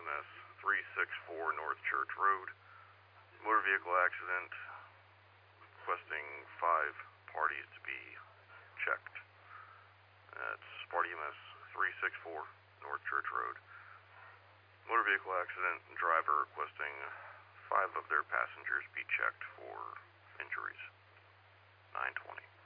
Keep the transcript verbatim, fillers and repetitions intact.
S three sixty-four North Church Road. Motor vehicle accident, requesting five parties to be checked. That's Sparty M S three sixty-four North Church Road. Motor vehicle accident, driver requesting five of their passengers be checked for injuries. nine twenty.